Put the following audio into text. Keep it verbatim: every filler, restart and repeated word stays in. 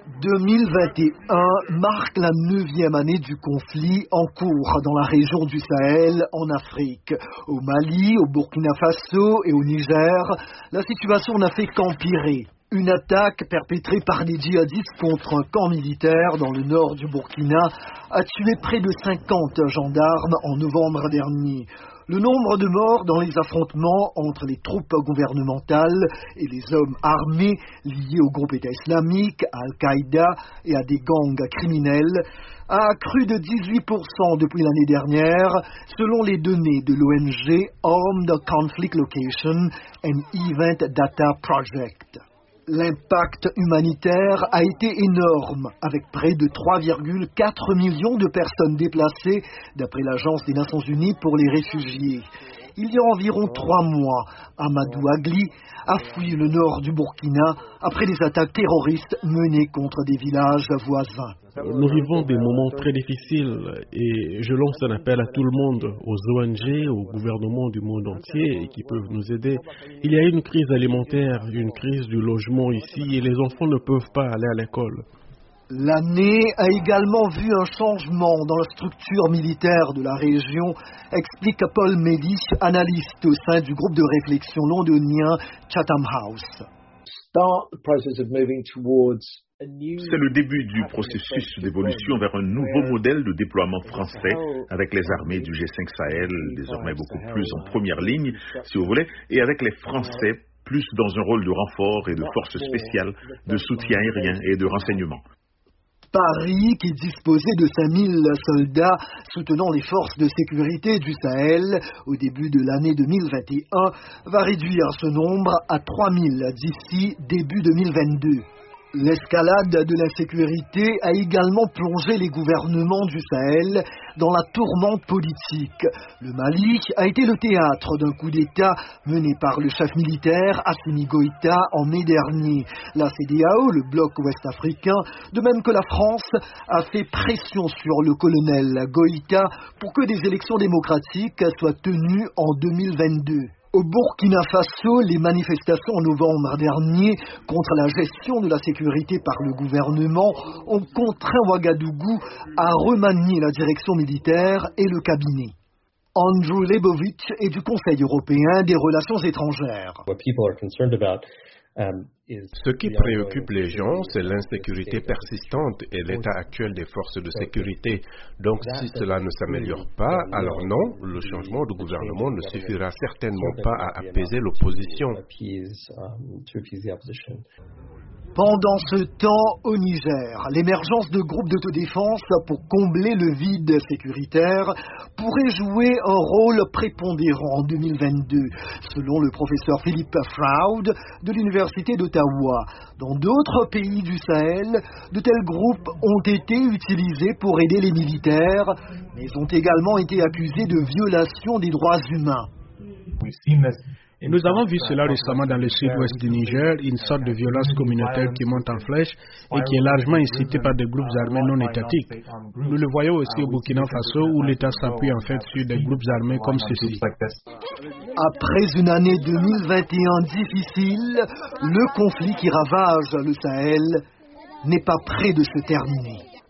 deux mille vingt et un marque la neuvième année du conflit en cours dans la région du Sahel en Afrique. Au Mali, au Burkina Faso et au Niger, la situation n'a fait qu'empirer. Une attaque perpétrée par des djihadistes contre un camp militaire dans le nord du Burkina a tué près de cinquante gendarmes en novembre dernier. Le nombre de morts dans les affrontements entre les troupes gouvernementales et les hommes armés liés au groupe État islamique, à Al-Qaïda et à des gangs criminels a accru de dix-huit pour cent depuis l'année dernière, selon les données de l'O N G Armed Conflict Location and Event Data Project. L'impact humanitaire a été énorme, avec près de trois virgule quatre millions de personnes déplacées, d'après l'Agence des Nations Unies pour les réfugiés. Il y a environ trois mois, Amadou Agli a fui le nord du Burkina après des attaques terroristes menées contre des villages voisins. Nous vivons des moments très difficiles et je lance un appel à tout le monde, aux O N G, aux gouvernements du monde entier qui peuvent nous aider. Il y a une crise alimentaire, une crise du logement ici et les enfants ne peuvent pas aller à l'école. L'année a également vu un changement dans la structure militaire de la région, explique Paul Mélis, analyste au sein du groupe de réflexion londonien Chatham House. C'est le début du processus d'évolution vers un nouveau modèle de déploiement français avec les armées du G cinq Sahel, désormais beaucoup plus en première ligne, si vous voulez, et avec les Français plus dans un rôle de renfort et de force spéciale, de soutien aérien et de renseignement. Paris, qui disposait de cinq mille soldats soutenant les forces de sécurité du Sahel au début de l'année deux mille vingt et un, va réduire ce nombre à trois mille d'ici début deux mille vingt-deux. L'escalade de l'insécurité a également plongé les gouvernements du Sahel dans la tourmente politique. Le Mali a été le théâtre d'un coup d'État mené par le chef militaire Assimi Goïta en mai dernier. La C D A O, le bloc ouest-africain, de même que la France, a fait pression sur le colonel Goïta pour que des élections démocratiques soient tenues en deux mille vingt-deux. Au Burkina Faso, les manifestations en novembre dernier contre la gestion de la sécurité par le gouvernement ont contraint Ouagadougou à remanier la direction militaire et le cabinet. Andrew Lebovitch est du Conseil européen des relations étrangères. Ce qui préoccupe les gens, c'est l'insécurité persistante et l'état actuel des forces de sécurité. Donc si cela ne s'améliore pas, alors non, le changement de gouvernement ne suffira certainement pas à apaiser l'opposition. Pendant ce temps, au Niger, l'émergence de groupes d'autodéfense pour combler le vide sécuritaire pourrait jouer un rôle prépondérant en deux mille vingt-deux, selon le professeur Philippe Froud de l'Université d'Ottawa. Dans d'autres pays du Sahel, de tels groupes ont été utilisés pour aider les militaires, mais ont également été accusés de violation des droits humains. Et nous avons vu cela récemment dans le sud-ouest du Niger, une sorte de violence communautaire qui monte en flèche et qui est largement incitée par des groupes armés non étatiques. Nous le voyons aussi au Burkina Faso où l'État s'appuie en fait sur des groupes armés comme ceci. Après une année deux mille vingt et un difficile, le conflit qui ravage le Sahel n'est pas près de se terminer.